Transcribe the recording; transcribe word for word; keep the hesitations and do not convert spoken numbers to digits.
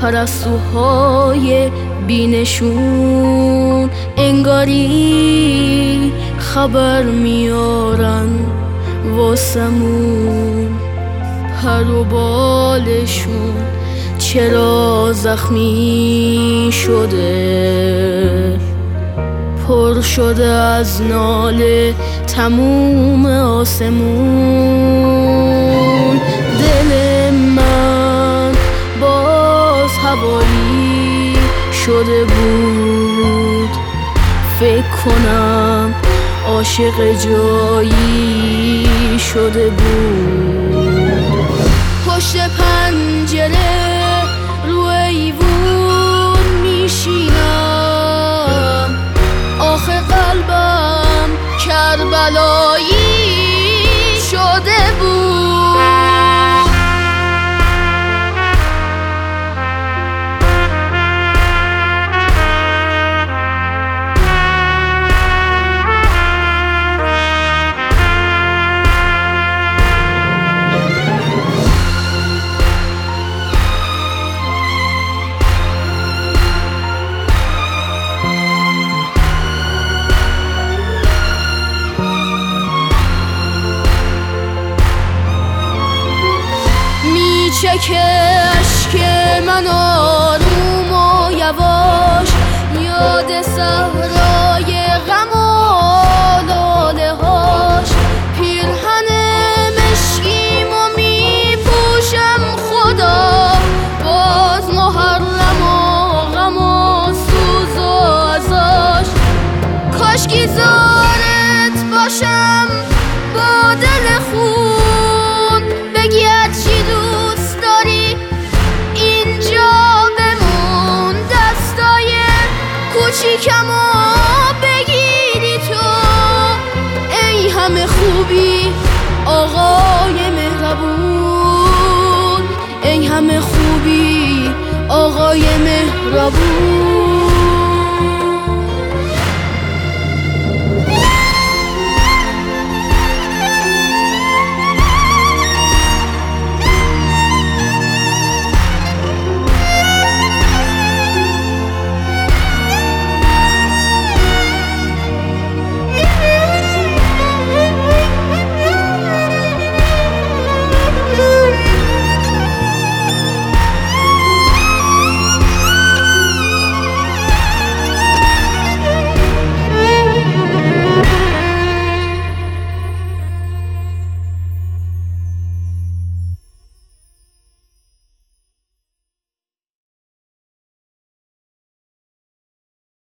پرستوهای بینشون انگاری خبر میارن واسمون، پر و بالشون چرا زخمی شده، پر شده از ناله تموم آسمون. دل من باز هوایی شده بود، فکر کنم عاشق جایی شده بود. پشت پنجره رو ایوون میشینم، آخه قلبم کربلایی شده بود. چک اشک من آروم و یواش یاد صحرای غم و لاله هاش. پیرهن مشکیمو می پوشم خدا، باز محرم و غم و سوز و عزاش. کاشکی زارت باشم با دل خون، بگی هرچی دوست داری اینجا بمون. دستای کوچیکمو بگیری تو، ای همه خوبی آقای مهربون، ای همه خوبی آقای مهربون.